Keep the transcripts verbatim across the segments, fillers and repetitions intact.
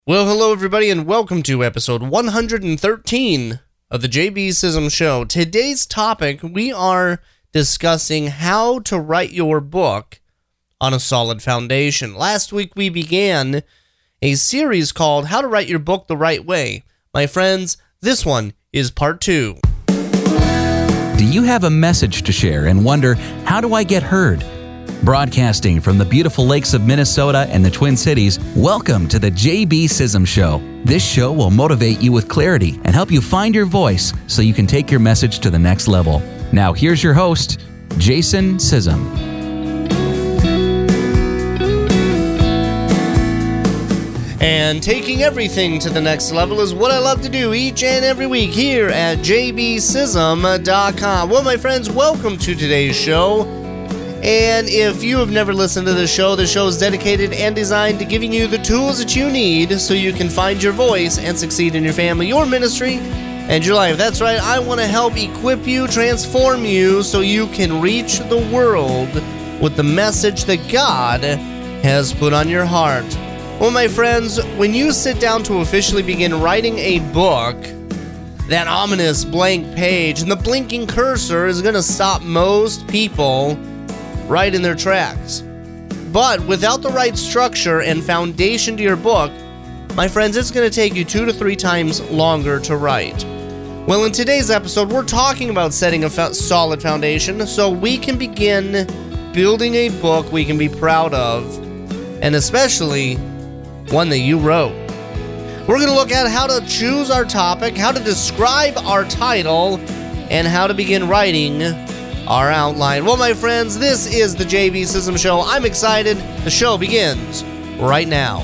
Well, hello everybody, and welcome to episode one hundred thirteen of the J B Sism Show. Today's topic, we are discussing how to write your book on a solid foundation. Last week we began a series called How to Write Your Book the Right Way. My friends, this one is part two. Do you have a message to share and wonder, how do I get heard? Broadcasting from the beautiful lakes of Minnesota and the Twin Cities, welcome to the J B Sism Show. This show will motivate you with clarity and help you find your voice so you can take your message to the next level. Now here's your host, Jason Sism. And taking everything to the next level is what I love to do each and every week here at j b sism dot com. Well, my friends, welcome to today's show. And if you have never listened to the show, the show is dedicated and designed to giving you the tools that you need so you can find your voice and succeed in your family, your ministry, and your life. That's right, I want to help equip you, transform you, so you can reach the world with the message that God has put on your heart. Well, my friends, when you sit down to officially begin writing a book, that ominous blank page and the blinking cursor is going to stop most people right in their tracks. But without the right structure and foundation to your book, my friends, it's going to take you two to three times longer to write. Well, in today's episode, we're talking about setting a fa- solid foundation so we can begin building a book we can be proud of, and especially one that you wrote. We're going to look at how to choose our topic, how to describe our title, and how to begin writing our outline. Well, my friends, this is the J B Sism Show. I'm excited. The show begins right now.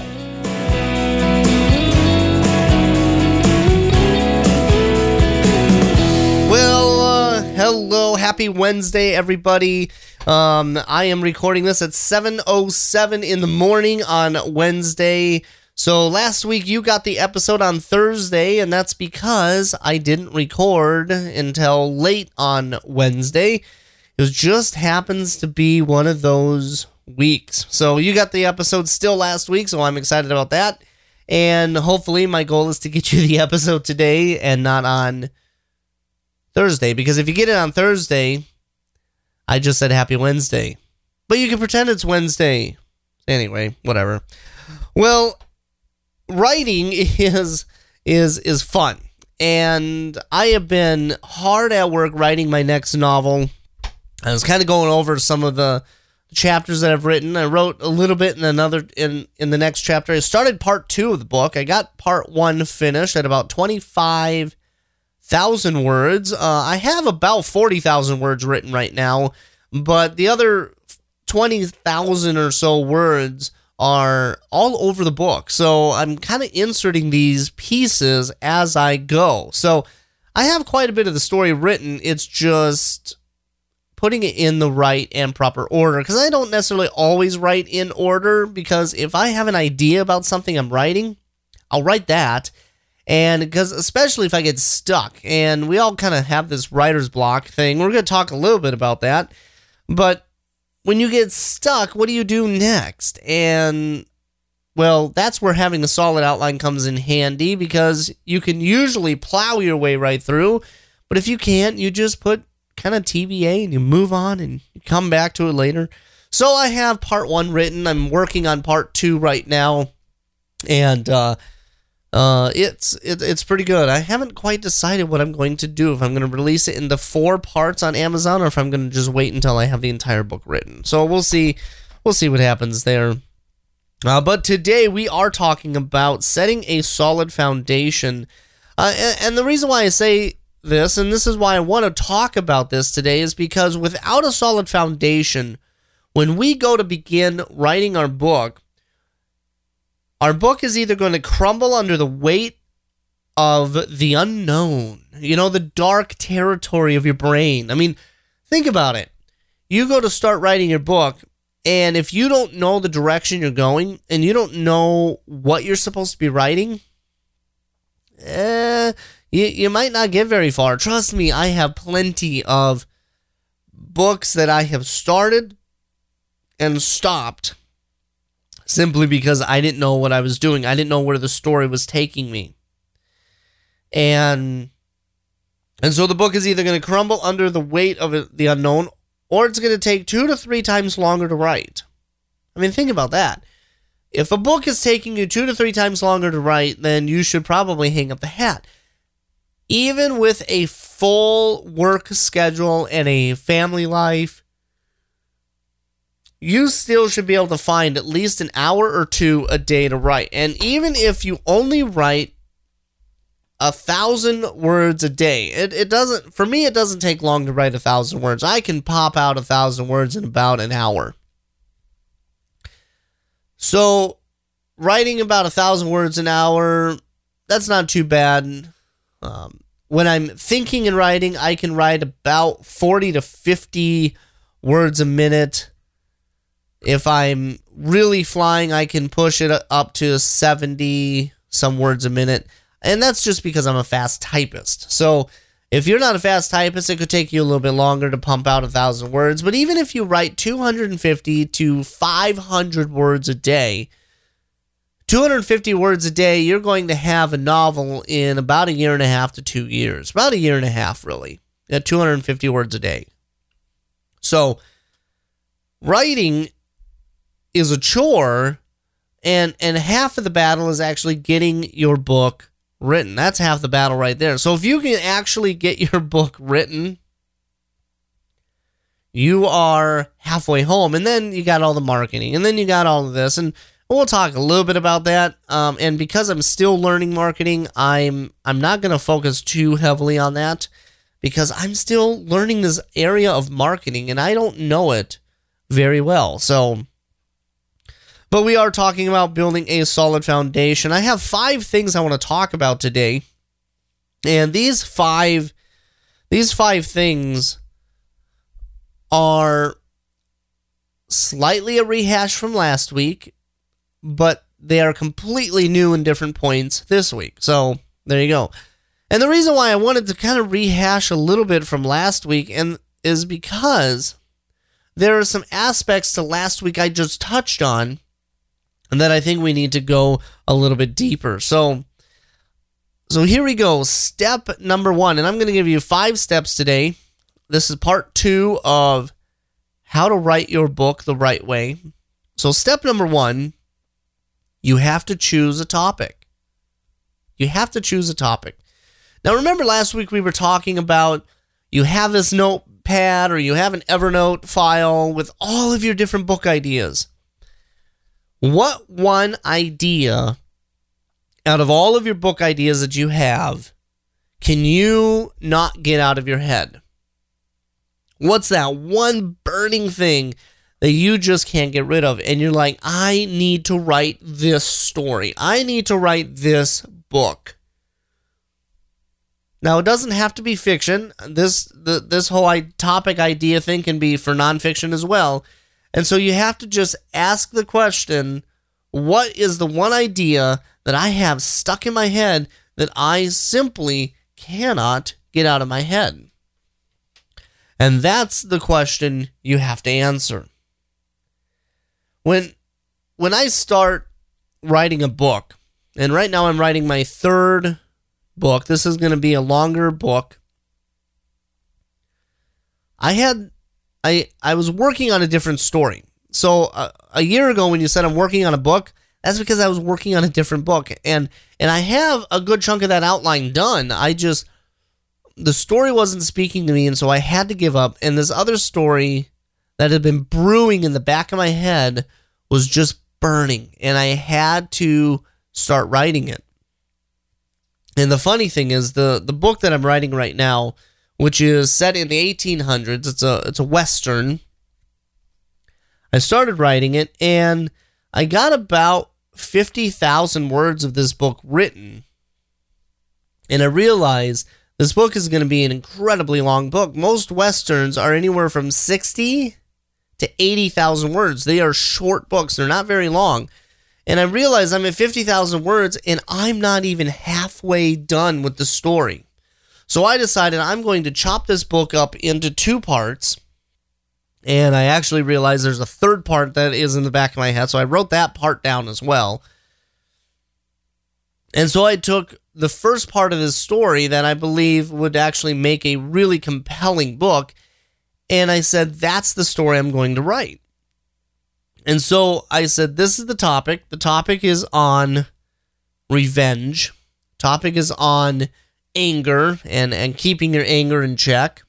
Well, uh, hello. Happy Wednesday, everybody. Um, I am recording this at seven oh seven in the morning on Wednesday. So last week you got the episode on Thursday, and that's because I didn't record until late on Wednesday. It just happens to be one of those weeks. So you got the episode still last week, so I'm excited about that. And hopefully my goal is to get you the episode today and not on Thursday, because if you get it on Thursday, I just said Happy Wednesday. But you can pretend it's Wednesday. Anyway, whatever. Well, writing is is is fun, and I have been hard at work writing my next novel. I was kind of going over some of the chapters that I've written. I wrote a little bit in another in in the next chapter. I started part two of the book. I got part one finished at about twenty-five thousand words. Uh, I have about forty thousand words written right now, but the other twenty thousand or so words are all over the book. So I'm kind of inserting these pieces as I go. So I have quite a bit of the story written. It's just putting it in the right and proper order, because I don't necessarily always write in order, because if I have an idea about something I'm writing, I'll write that. And because especially if I get stuck, and we all kind of have this writer's block thing, we're going to talk a little bit about that. But when you get stuck, what do you do next? And, well, that's where having a solid outline comes in handy, because you can usually plow your way right through. But if you can't, you just put kind of T B A and you move on and you come back to it later. So I have part one written. I'm working on part two right now. And uh, uh, it's it, it's pretty good. I haven't quite decided what I'm going to do, if I'm going to release it into four parts on Amazon, or if I'm going to just wait until I have the entire book written. So we'll see. We'll see what happens there. Uh, but today we are talking about setting a solid foundation. Uh, and, and the reason why I say this, and this is why I want to talk about this today, is because without a solid foundation, when we go to begin writing our book, our book is either going to crumble under the weight of the unknown, you know, the dark territory of your brain. I mean, think about it. You go to start writing your book, and if you don't know the direction you're going, and you don't know what you're supposed to be writing, eh, you, you might not get very far. Trust me, I have plenty of books that I have started and stopped simply because I didn't know what I was doing. I didn't know where the story was taking me. And and so the book is either going to crumble under the weight of the unknown, or it's going to take two to three times longer to write. I mean, think about that. If a book is taking you two to three times longer to write, then you should probably hang up the hat. Even with a full work schedule and a family life, you still should be able to find at least an hour or two a day to write. And even if you only write a thousand words a day, it, it doesn't, for me, it doesn't take long to write a thousand words. I can pop out a thousand words in about an hour. So, writing about a thousand words an hour, that's not too bad. Um, when I'm thinking and writing, I can write about forty to fifty words a minute. If I'm really flying, I can push it up to seventy some words a minute. And that's just because I'm a fast typist. So, if you're not a fast typist, it could take you a little bit longer to pump out a thousand words. But even if you write two hundred fifty to five hundred words a day, two hundred fifty words a day, you're going to have a novel in about a year and a half to two years. About a year and a half, really, at two hundred fifty words a day. So, writing is a chore, and, and half of the battle is actually getting your book written. That's half the battle right there. So if you can actually get your book written, you are halfway home. And then you got all the marketing, and then you got all of this, and we'll talk a little bit about that. Um, and because I'm still learning marketing, I'm I'm not going to focus too heavily on that, because I'm still learning this area of marketing, and I don't know it very well. So, but we are talking about building a solid foundation. I have five things I want to talk about today. And these five, these five things are slightly a rehash from last week, but they are completely new and different points this week. So there you go. And the reason why I wanted to kind of rehash a little bit from last week and is because there are some aspects to last week I just touched on, and that I think we need to go a little bit deeper. So, so here we go. Step number one, and I'm going to give you five steps today. This is part two of how to write your book the right way. So step number one, you have to choose a topic. You have to choose a topic. Now remember last week we were talking about you have this notepad or you have an Evernote file with all of your different book ideas. What one idea out of all of your book ideas that you have can you not get out of your head? What's that one burning thing that you just can't get rid of? And you're like, I need to write this story. I need to write this book. Now, it doesn't have to be fiction. This the, this whole topic idea thing can be for nonfiction as well. And so you have to just ask the question, what is the one idea that I have stuck in my head that I simply cannot get out of my head? And that's the question you have to answer. When, when I start writing a book, and right now I'm writing my third book, this is going to be a longer book. I had... I, I was working on a different story. So uh, a year ago when you said I'm working on a book, that's because I was working on a different book. And and I have a good chunk of that outline done. I just, the story wasn't speaking to me, and so I had to give up. And this other story that had been brewing in the back of my head was just burning. And I had to start writing it. And the funny thing is, the, the book that I'm writing right now, which is set in the eighteen hundreds. It's a it's a Western. I started writing it, and I got about fifty thousand words of this book written. And I realized this book is going to be an incredibly long book. Most Westerns are anywhere from sixty to eighty thousand words. They are short books. They're not very long. And I realized I'm at fifty thousand words, and I'm not even halfway done with the story. So I decided I'm going to chop this book up into two parts, And I actually realized there's a third part that is in the back of my head, so I wrote that part down as well. And so I took the first part of this story that I believe would actually make a really compelling book, and I said, that's the story I'm going to write. And so I said, this is the topic. The topic is on revenge. Topic is on anger and, and keeping your anger in check.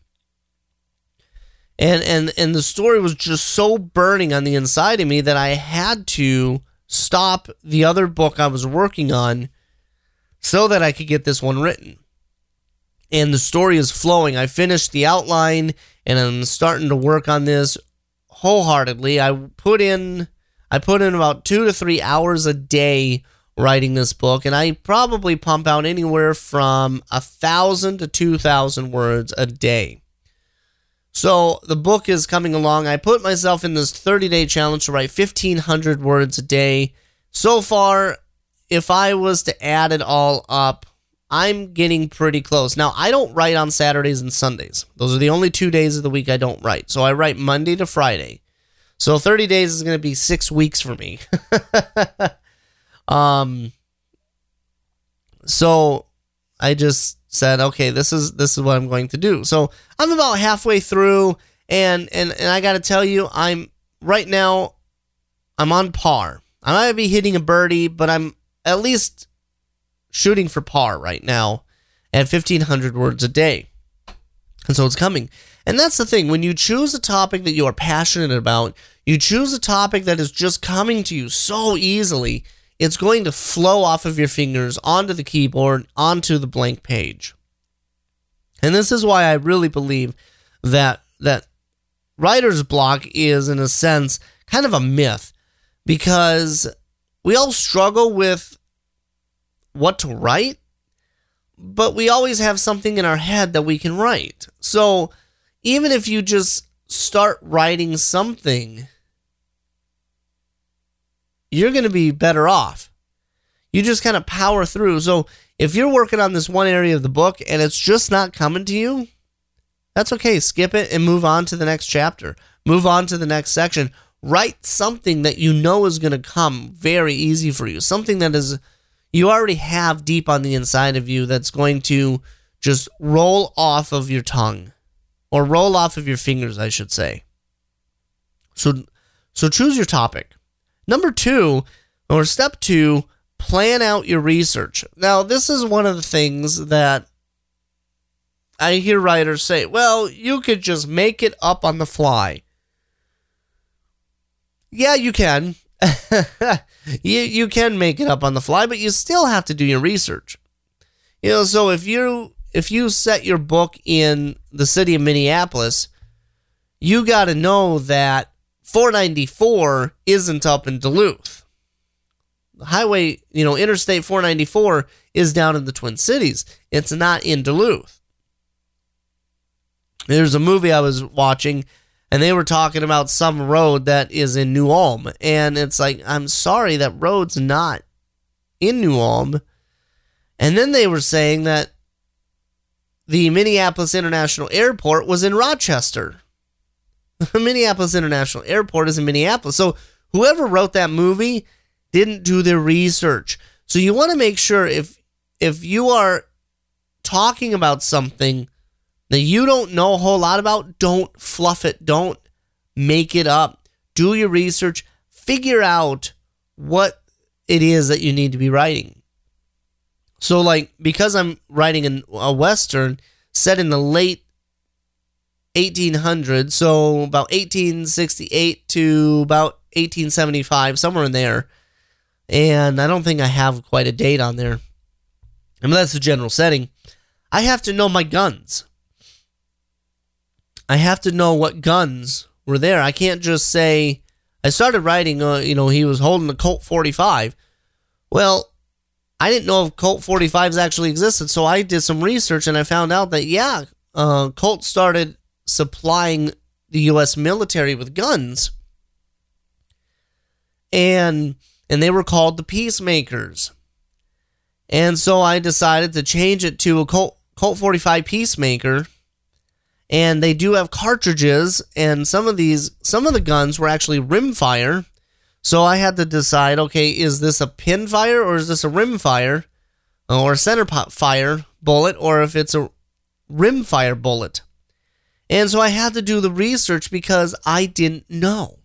And, and, and the story was just so burning on the inside of me that I had to stop the other book I was working on so that I could get this one written. And the story is flowing. I finished the outline, and I'm starting to work on this wholeheartedly. I put in I put in about two to three hours a day writing this book, and I probably pump out anywhere from a thousand to two thousand words a day. So the book is coming along. I put myself in this thirty-day challenge to write fifteen hundred words a day. So far, if I was to add it all up, I'm getting pretty close. Now, I don't write on Saturdays and Sundays. Those are the only two days of the week I don't write. So I write Monday to Friday. So thirty days is going to be six weeks for me. um. So I just said, okay, this is this is what I'm going to do. So I'm about halfway through, and and and I got to tell you, I'm right now, I'm on par. I might be hitting a birdie, but I'm at least shooting for par right now at fifteen hundred words a day. And so it's coming. And that's the thing. When you choose a topic that you are passionate about, you choose a topic that is just coming to you so easily, it's going to flow off of your fingers onto the keyboard, onto the blank page. And this is why I really believe that that writer's block is, in a sense, kind of a myth, because we all struggle with what to write, but we always have something in our head that we can write. So even if you just start writing something, you're going to be better off. You just kind of power through. So if you're working on this one area of the book and it's just not coming to you, that's okay. Skip it and move on to the next chapter. Move on to the next section. Write something that you know is going to come very easy for you. Something that is you already have deep on the inside of you that's going to just roll off of your tongue. Or roll off of your fingers, I should say. So, so choose your topic. Number two, or step two, plan out your research. Now, this is one of the things that I hear writers say, well, you could just make it up on the fly. Yeah, you can. you, you can make it up on the fly, but you still have to do your research. You know, so if you if you set your book in the city of Minneapolis, you got to know that four ninety-four isn't up in Duluth. The highway, you know, Interstate four ninety-four is down in the Twin Cities. It's not in Duluth. There's a movie I was watching, and they were talking about some road that is in New Ulm. And it's like, I'm sorry, that road's not in New Ulm. And then they were saying that the Minneapolis International Airport was in Rochester. The Minneapolis International Airport is in Minneapolis. So whoever wrote that movie didn't do their research. So you want to make sure if if you are talking about something that you don't know a whole lot about, don't fluff it. Don't make it up. Do your research. Figure out what it is that you need to be writing. So, like, because I'm writing an, a Western set in the late eighteen hundreds, so about eighteen sixty-eight to about eighteen seventy-five, somewhere in there, and I don't think I have quite a date on there. I mean, that's the general setting. I have to know my guns. I have to know what guns were there. I can't just say, I started writing, uh, you know, he was holding a Colt forty-five. Well, I didn't know if Colt forty-fives actually existed, so I did some research, and I found out that, yeah, uh, Colt started supplying the U S military with guns, and and they were called the Peacemakers. And so I decided to change it to a Colt, Colt forty-five Peacemaker, And they do have cartridges, and some of these, some of the guns were actually rimfire. So I had to decide, okay, is this a pin fire or is this a rim fire or a center fire bullet, or if it's a rim fire bullet? And so I had to do the research because I didn't know.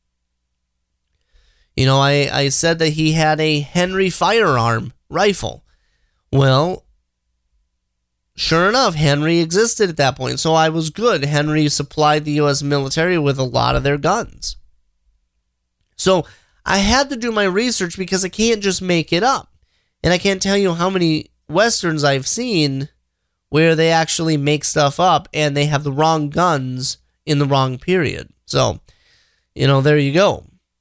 You know, I, I said that he had a Henry firearm rifle. Well, sure enough, Henry existed at that point, so I was good. Henry supplied the U S military with a lot of their guns. So I had to do my research because I can't just make it up. And I can't tell you how many Westerns I've seen where they actually make stuff up and they have the wrong guns in the wrong period. So, you know, there you go.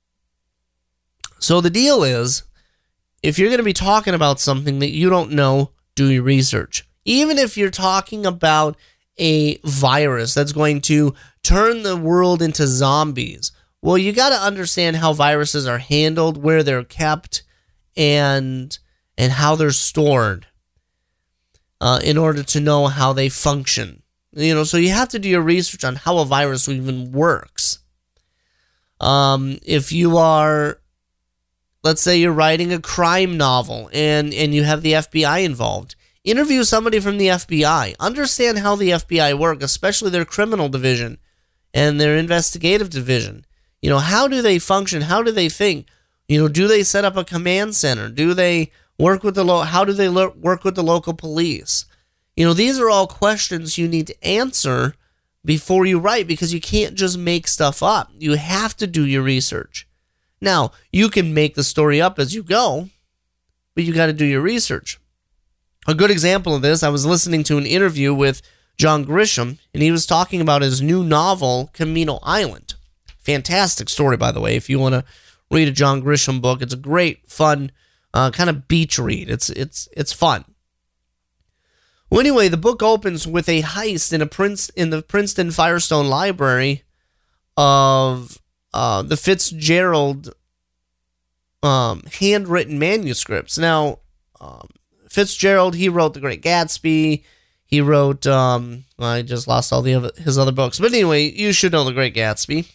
So the deal is, if you're going to be talking about something that you don't know, do your research. Even if you're talking about a virus that's going to turn the world into zombies, well, you got to understand how viruses are handled, where they're kept, and and how they're stored uh, in order to know how they function. You know, so you have to do your research on how a virus even works. Um, if you are, let's say you're writing a crime novel and, and you have the F B I involved, interview somebody from the F B I. Understand how the F B I work, especially their criminal division and their investigative division. You know, how do they function? How do they think? You know, do they set up a command center? Do they work with the lo- how do they lo- work with the local police? You know, these are all questions you need to answer before you write, because you can't just make stuff up. You have to do your research. Now, you can make the story up as you go, but you got to do your research. A good example of this, I was listening to an interview with John Grisham, and he was talking about his new novel, Camino Island. Fantastic story, by the way. If you want to read a John Grisham book, it's a great, fun, uh, kind of beach read. It's it's it's fun. Well, anyway, the book opens with a heist in a Prince in the Princeton Firestone Library of uh, the Fitzgerald um, handwritten manuscripts. Now, um, Fitzgerald, he wrote The Great Gatsby. He wrote, um, well, I just lost all the other, his other books. But anyway, you should know The Great Gatsby.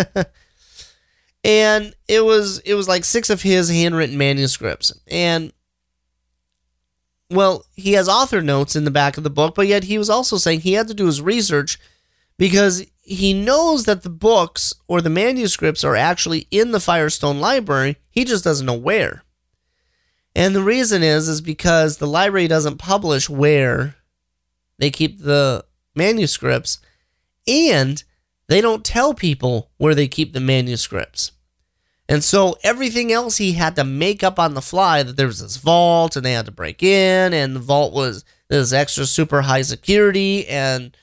And it was it was like six of his handwritten manuscripts. And, well, he has author notes in the back of the book, but yet he was also saying he had to do his research because he knows that the books or the manuscripts are actually in the Firestone Library. He just doesn't know where. And the reason is, is because the library doesn't publish where they keep the manuscripts, and they don't tell people where they keep the manuscripts. And so everything else he had to make up on the fly, that there was this vault and they had to break in, and the vault was this extra super high security, and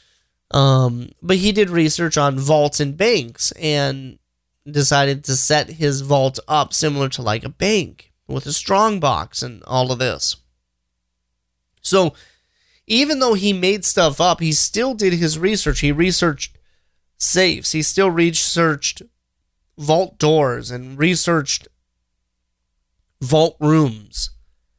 um but he did research on vaults and banks and decided to set his vault up similar to like a bank with a strong box and all of this. So even though he made stuff up, he still did his research. He researched safes. He still researched vault doors and researched vault rooms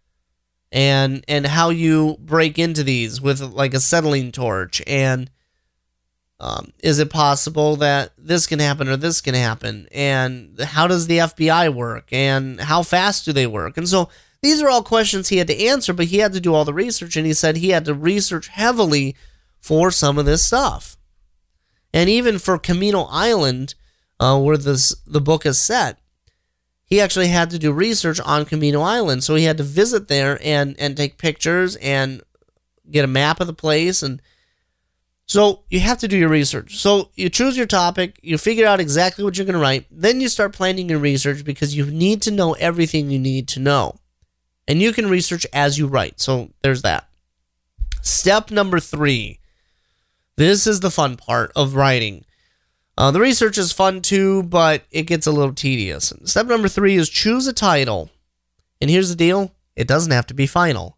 and and how you break into these with like a acetylene torch, and um, is it possible that this can happen or this can happen, and how does the F B I work, and how fast do they work? And so these are all questions he had to answer, but he had to do all the research, and he said he had to research heavily for some of this stuff. And even for Camino Island, uh, where this the book is set, he actually had to do research on Camino Island. So he had to visit there and, and take pictures and get a map of the place. And so you have to do your research. So you choose your topic, you figure out exactly what you're going to write, then you start planning your research because you need to know everything you need to know. And you can research as you write. So there's that. Step number three. This is the fun part of writing. Uh, the research is fun too, but it gets a little tedious. Step number three is choose a title. And here's the deal. It doesn't have to be final.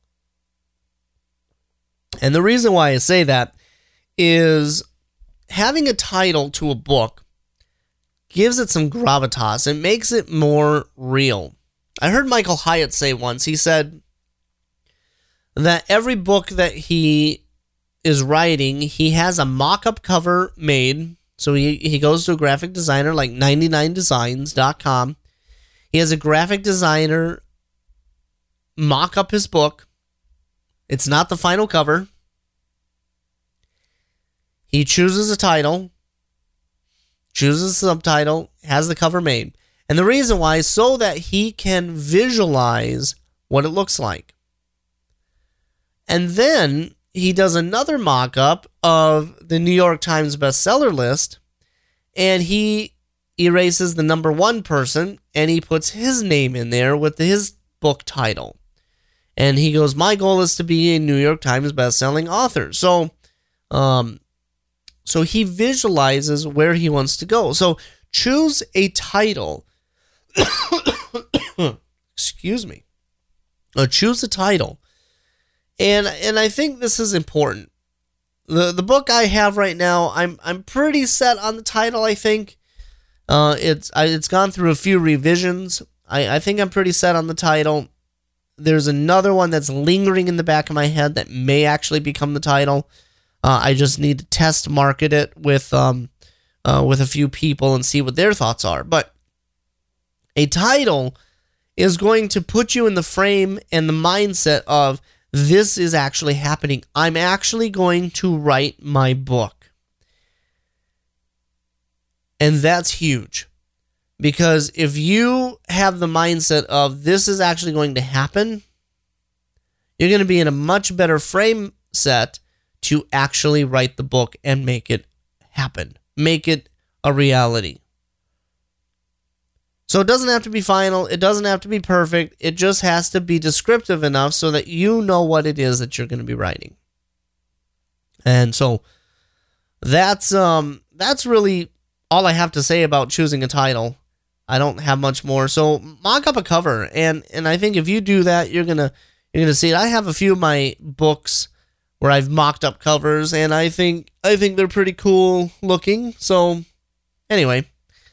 And the reason why I say that is having a title to a book gives it some gravitas. It makes it more real. I heard Michael Hyatt say once, he said that every book that he is writing, he has a mock-up cover made. So he, he goes to a graphic designer like ninety-nine designs dot com. He has a graphic designer mock up his book. It's not the final cover. He chooses a title, chooses a subtitle, has the cover made. And the reason why is so that he can visualize what it looks like. And then he does another mock-up of the New York Times bestseller list, and he erases the number one person, and he puts his name in there with his book title. And he goes, my goal is to be a New York Times bestselling author. So, um, so he visualizes where he wants to go. So choose a title. Excuse me. Uh, choose a title. And and I think this is important. The the book I have right now, I'm I'm pretty set on the title, I think. Uh, it's I, it's gone through a few revisions. I, I think I'm pretty set on the title. There's another one that's lingering in the back of my head that may actually become the title. Uh, I just need to test market it with um uh, with a few people and see what their thoughts are. But a title is going to put you in the frame and the mindset of, this is actually happening. I'm actually going to write my book. And that's huge. Because if you have the mindset of, this is actually going to happen, you're going to be in a much better frame set to actually write the book and make it happen. Make it a reality. So it doesn't have to be final. It doesn't have to be perfect. It just has to be descriptive enough so that you know what it is that you're going to be writing. And so that's um that's really all I have to say about choosing a title. I don't have much more. So mock up a cover, and and I think if you do that, you're gonna you're gonna see it. I have a few of my books where I've mocked up covers, and I think I think they're pretty cool looking. So anyway.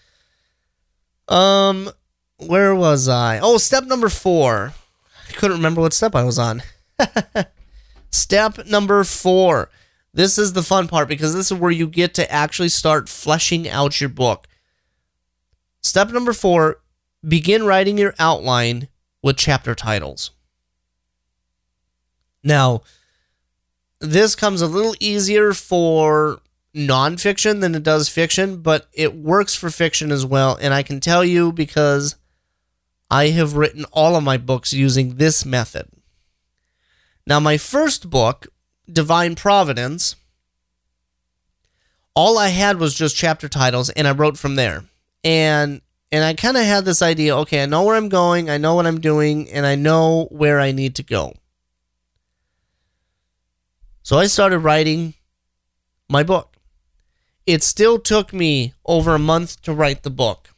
Um, where was I? Oh, step number four. I couldn't remember what step I was on. Step number four. This is the fun part because this is where you get to actually start fleshing out your book. Step number four, begin writing your outline with chapter titles. Now, this comes a little easier for nonfiction than it does fiction, but it works for fiction as well. And I can tell you because I have written all of my books using this method. Now, my first book, Divine Providence, all I had was just chapter titles, and I wrote from there. And and I kind of had this idea, okay, I know where I'm going, I know what I'm doing, and I know where I need to go. So I started writing my book. It still took me over a month to write the book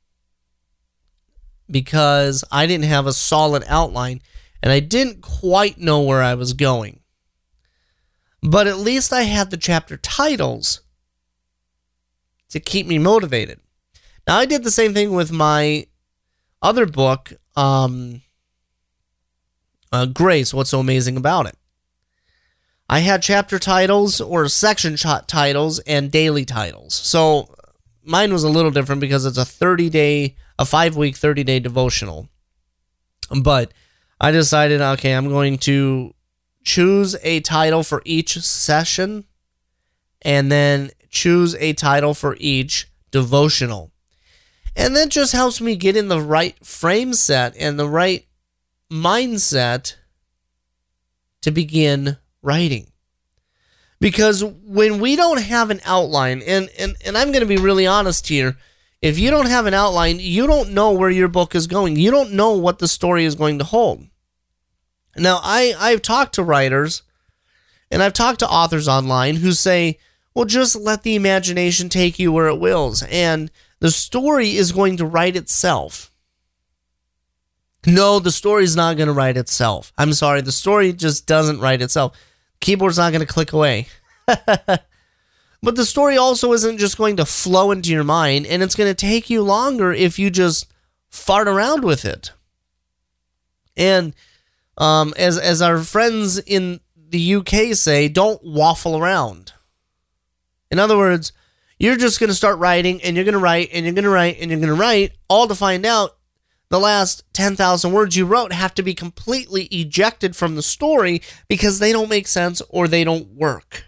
because I didn't have a solid outline and I didn't quite know where I was going. But at least I had the chapter titles to keep me motivated. Now, I did the same thing with my other book, um, uh, Grace, What's So Amazing About It. I had chapter titles or section ch- titles and daily titles. So mine was a little different because it's a thirty-day, a five-week, thirty-day devotional. But I decided, okay, I'm going to choose a title for each session and then choose a title for each devotional. And that just helps me get in the right frame set and the right mindset to begin writing. Because when we don't have an outline, and, and, and I'm going to be really honest here, if you don't have an outline, you don't know where your book is going. You don't know what the story is going to hold. Now, I, I've talked to writers, and I've talked to authors online who say, well, just let the imagination take you where it wills, and the story is going to write itself. No, the story is not going to write itself. I'm sorry, the story just doesn't write itself. Keyboard's not going to click away. But the story also isn't just going to flow into your mind, and it's going to take you longer if you just fart around with it. And um, as as our friends in the U K say, don't waffle around. In other words, you're just going to start writing, and you're going to write, and you're going to write, and you're going to write, all to find out the last ten thousand words you wrote have to be completely ejected from the story because they don't make sense or they don't work.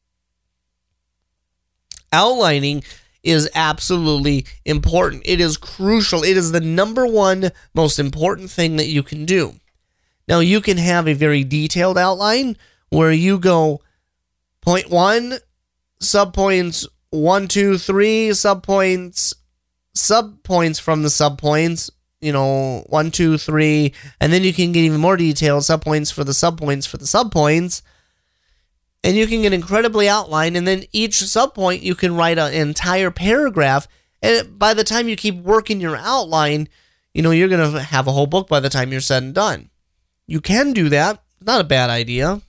Outlining is absolutely important. It is crucial. It is the number one most important thing that you can do. Now, you can have a very detailed outline where you go point one, subpoints one, two, three, subpoints, subpoints from the subpoints, you know, one, two, three, and then you can get even more detailed, subpoints for the subpoints for the subpoints, and you can get incredibly outlined, and then each subpoint you can write an entire paragraph, and by the time you keep working your outline, you know, you're going to have a whole book by the time you're said and done. You can do that. Not a bad idea.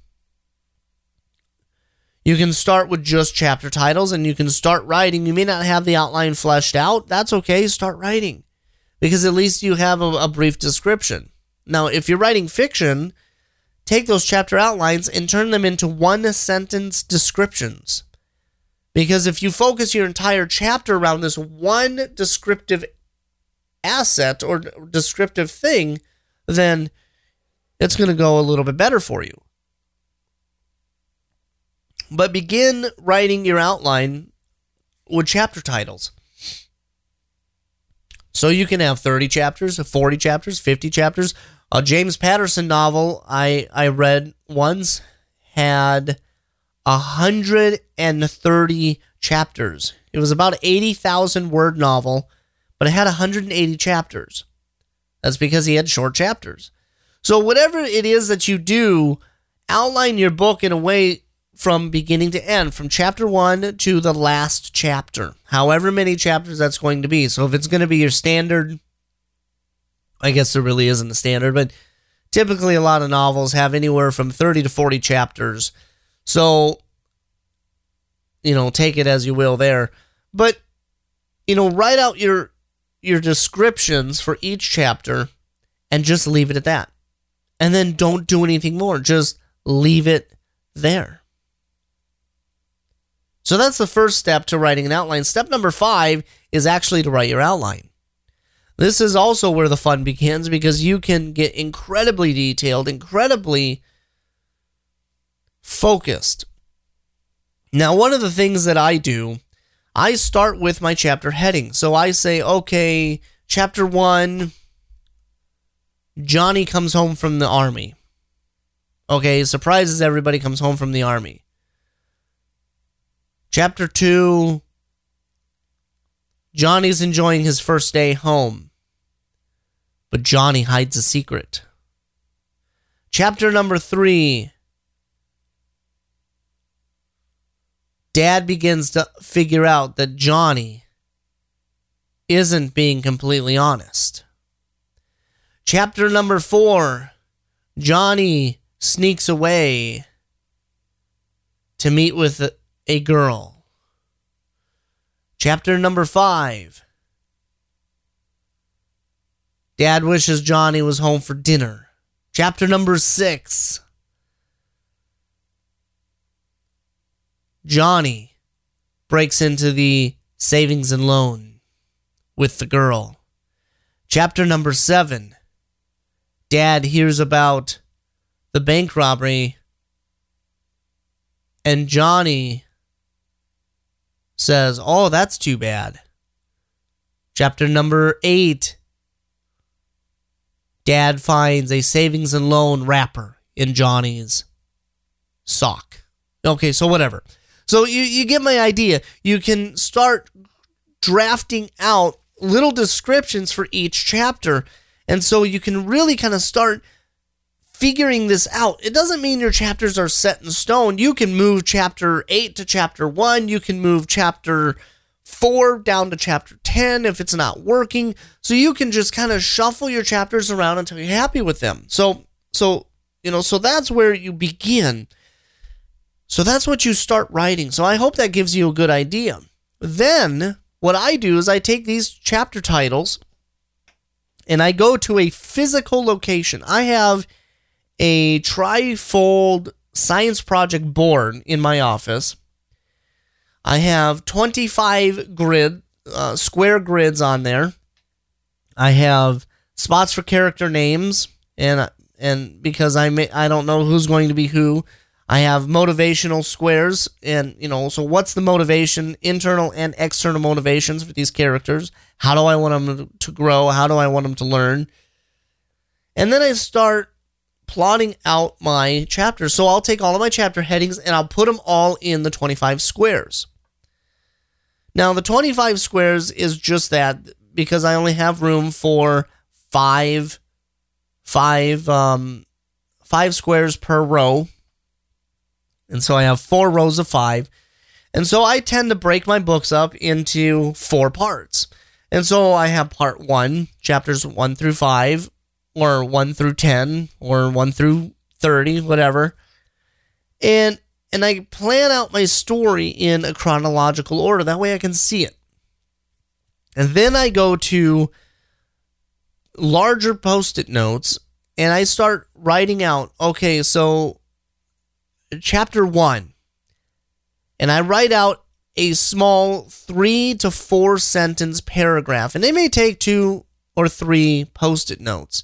You can start with just chapter titles, and you can start writing. You may not have the outline fleshed out. That's okay. Start writing, because at least you have a, a brief description. Now, if you're writing fiction, take those chapter outlines and turn them into one-sentence descriptions. Because if you focus your entire chapter around this one descriptive asset or descriptive thing, then it's going to go a little bit better for you. But begin writing your outline with chapter titles. So you can have thirty chapters, forty chapters, fifty chapters. A James Patterson novel I, I read once had one hundred thirty chapters. It was about an eighty thousand word novel, but it had one hundred eighty chapters. That's because he had short chapters. So whatever it is that you do, outline your book in a way from beginning to end, from chapter one to the last chapter, however many chapters that's going to be. So if it's going to be your standard, I guess there really isn't a standard, but typically a lot of novels have anywhere from thirty to forty chapters. So, you know, take it as you will there. But, you know, write out your your descriptions for each chapter and just leave it at that. And then don't do anything more. Just leave it there. So that's the first step to writing an outline. Step number five is actually to write your outline. This is also where the fun begins, because you can get incredibly detailed, incredibly focused. Now, one of the things that I do, I start with my chapter heading. So I say, okay, chapter one, Johnny comes home from the army. Okay, surprises everybody, comes home from the army. Chapter two, Johnny's enjoying his first day home, but Johnny hides a secret. Chapter number three, Dad begins to figure out that Johnny isn't being completely honest. Chapter number four, Johnny sneaks away to meet with a, a girl. Chapter number five, Dad wishes Johnny was home for dinner. Chapter number six, Johnny breaks into the savings and loan with the girl. Chapter number seven, Dad hears about the bank robbery, and Johnny says, oh, that's too bad. Chapter number eight, Dad finds a savings and loan wrapper in Johnny's sock. Okay, so whatever. So you, you get my idea. You can start drafting out little descriptions for each chapter, and so you can really kind of start figuring this out. It doesn't mean your chapters are set in stone. You can move chapter eight to chapter one. You can move chapter four down to chapter ten if it's not working. So you can just kind of shuffle your chapters around until you're happy with them. So, so you know, so that's where you begin. So that's what you start writing. So I hope that gives you a good idea. Then what I do is I take these chapter titles and I go to a physical location. I have a trifold science project board in my office. I have twenty-five grid, uh, square grids on there. I have spots for character names, and and because I may, I don't know who's going to be who, I have motivational squares, and you know, so what's the motivation, internal and external motivations for these characters? How do I want them to grow? How do I want them to learn? And then I start plotting out my chapters. So I'll take all of my chapter headings and I'll put them all in the twenty-five squares. Now, the twenty-five squares is just that because I only have room for five, five, um, five squares per row. And so I have four rows of five. And so I tend to break my books up into four parts. And so I have part one, chapters one through five, or one through ten, or one through thirty, whatever. And and I plan out my story in a chronological order. That way I can see it. And then I go to larger post-it notes, and I start writing out, okay, so chapter one. And I write out a small three to four sentence paragraph. And they may take two or three post-it notes.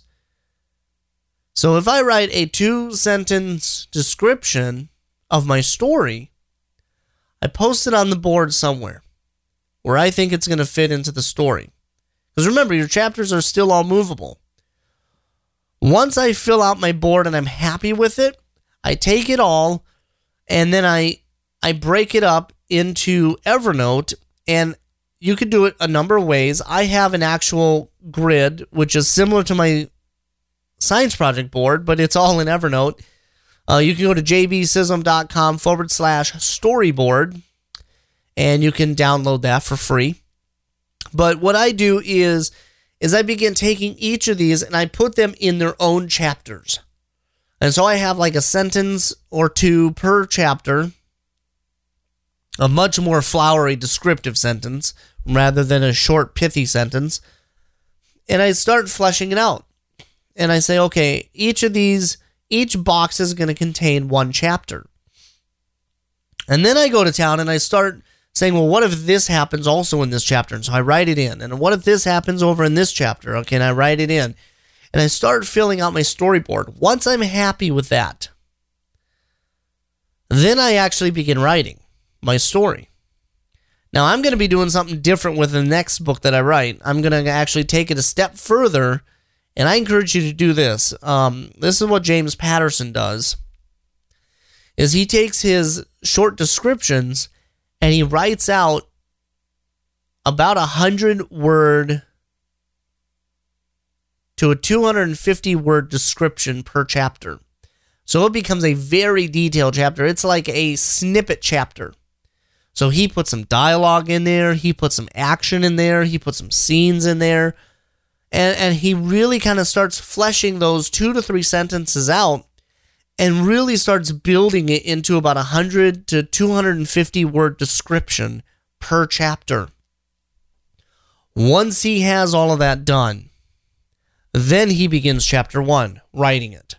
So if I write a two-sentence description of my story, I post it on the board somewhere where I think it's going to fit into the story. Because remember, your chapters are still all movable. Once I fill out my board and I'm happy with it, I take it all and then I I break it up into Evernote, and you could do it a number of ways. I have an actual grid, which is similar to my science project board, but it's all in Evernote. Uh, you can go to jbsism.com forward slash storyboard, and you can download that for free. But what I do is, is I begin taking each of these and I put them in their own chapters. And so I have like a sentence or two per chapter, a much more flowery descriptive sentence rather than a short pithy sentence. And I start fleshing it out. And I say, okay, each of these, each box is going to contain one chapter. And then I go to town and I start saying, well, what if this happens also in this chapter? And so I write it in. And what if this happens over in this chapter? Okay, and I write it in. And I start filling out my storyboard. Once I'm happy with that, then I actually begin writing my story. Now, I'm going to be doing something different with the next book that I write. I'm going to actually take it a step further, and I encourage you to do this. Um, this is what James Patterson does, is he takes his short descriptions and he writes out about a hundred word to a two hundred fifty word description per chapter. So it becomes a very detailed chapter. It's like a snippet chapter. So he puts some dialogue in there, he puts some action in there, he puts some scenes in there, and, and he really kind of starts fleshing those two to three sentences out and really starts building it into about a one hundred to two hundred fifty word description per chapter. Once he has all of that done, then he begins chapter one, writing it.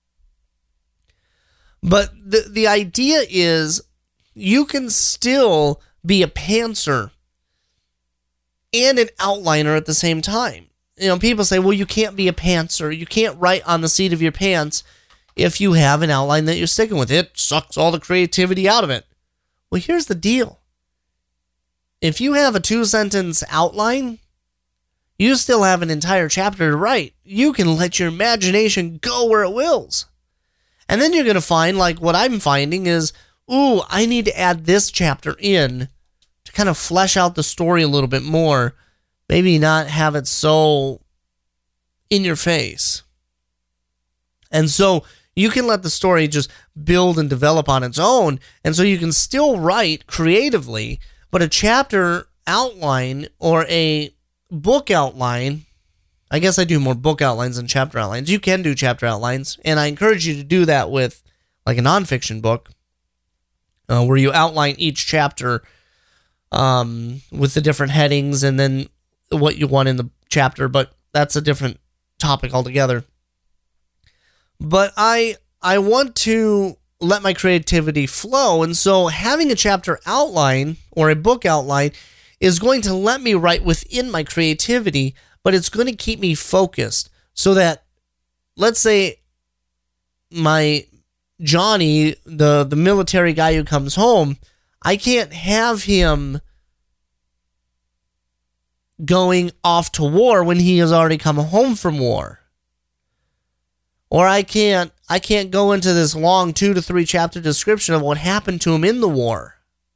But the, the idea is you can still be a pantser and an outliner at the same time. You know, people say, well, you can't be a pantser. You can't write on the seat of your pants if you have an outline that you're sticking with. It sucks all the creativity out of it. Well, here's the deal. If you have a two-sentence outline, you still have an entire chapter to write. You can let your imagination go where it wills. And then you're going to find, like what I'm finding is, ooh, I need to add this chapter in to kind of flesh out the story a little bit more. Maybe not have it so in your face. And so you can let the story just build and develop on its own. And so you can still write creatively, but a chapter outline or a book outline, I guess I do more book outlines than chapter outlines. You can do chapter outlines, and I encourage you to do that with like a nonfiction book, uh, where you outline each chapter um, with the different headings and then what you want in the chapter, but that's a different topic altogether. But I I want to let my creativity flow. And so having a chapter outline or a book outline is going to let me write within my creativity, but it's going to keep me focused so that, let's say, my Johnny, the, the military guy who comes home, I can't have him going off to war when he has already come home from war. Or I can't I can't go into this long two to three chapter description of what happened to him in the war.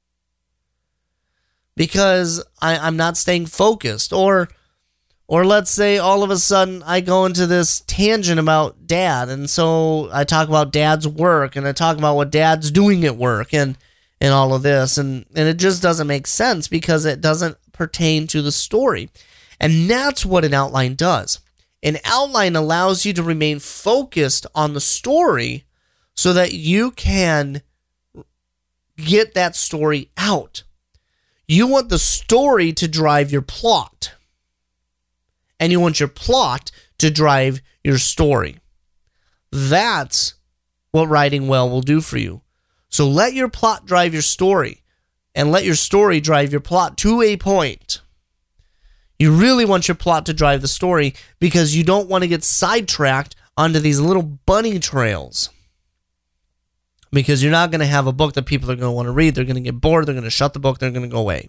Because I, I'm not staying focused. Or or let's say all of a sudden I go into this tangent about dad, and so I talk about dad's work, and I talk about what dad's doing at work and, and all of this, and, and it just doesn't make sense because it doesn't pertain to the story. And that's what an outline does. An outline allows you to remain focused on the story so that you can get that story out. You want the story to drive your plot, and you want your plot to drive your story. That's what writing well will do for you. So let your plot drive your story, and let your story drive your plot to a point. You really want your plot to drive the story because you don't want to get sidetracked onto these little bunny trails. Because you're not going to have a book that people are going to want to read. They're going to get bored. They're going to shut the book. They're going to go away.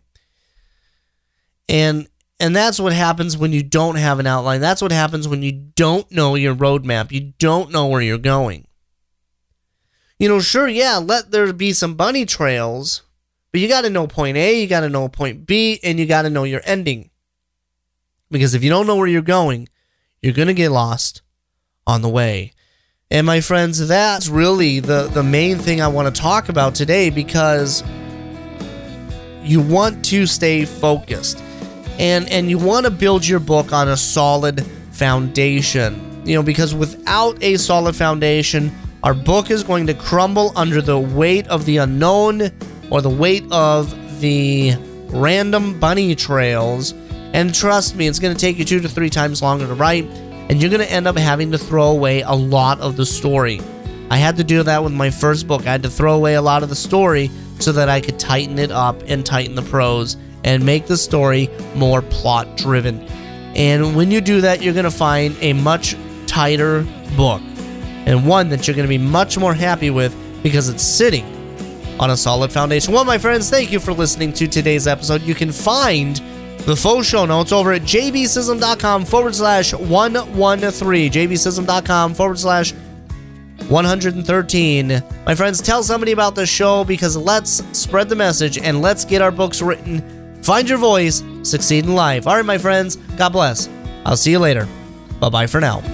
And and that's what happens when you don't have an outline. That's what happens when you don't know your roadmap. You don't know where you're going. You know, sure, yeah, let there be some bunny trails, but you got to know point A, you got to know point B, and you got to know your ending. Because if you don't know where you're going, you're going to get lost on the way. And my friends, that's really the, the main thing I want to talk about today, because you want to stay focused. And, and you want to build your book on a solid foundation. You know, because without a solid foundation, our book is going to crumble under the weight of the unknown or the weight of the random bunny trails. And trust me, it's going to take you two to three times longer to write, and you're going to end up having to throw away a lot of the story. I had to do that with my first book. I had to throw away a lot of the story so that I could tighten it up and tighten the prose and make the story more plot-driven. And when you do that, you're going to find a much tighter book, and one that you're going to be much more happy with because it's sitting on a solid foundation. Well, my friends, thank you for listening to today's episode. You can find the full show notes over at jbsism.com forward slash 113. jbsism.com forward slash 113. My friends, tell somebody about this show, because let's spread the message and let's get our books written. Find your voice, succeed in life. All right, my friends, God bless. I'll see you later. Bye-bye for now.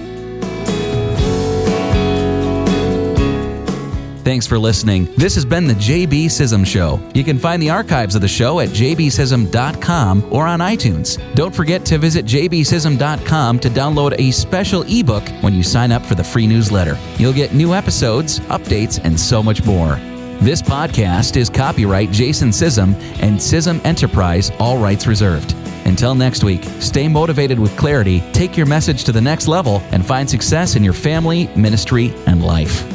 Thanks for listening. This has been the J B Sism Show. You can find the archives of the show at j b sism dot com or on iTunes. Don't forget to visit j b sism dot com to download a special ebook when you sign up for the free newsletter. You'll get new episodes, updates, and so much more. This podcast is copyright Jason Sism and Sism Enterprise, all rights reserved. Until next week, stay motivated with clarity, take your message to the next level, and find success in your family, ministry, and life.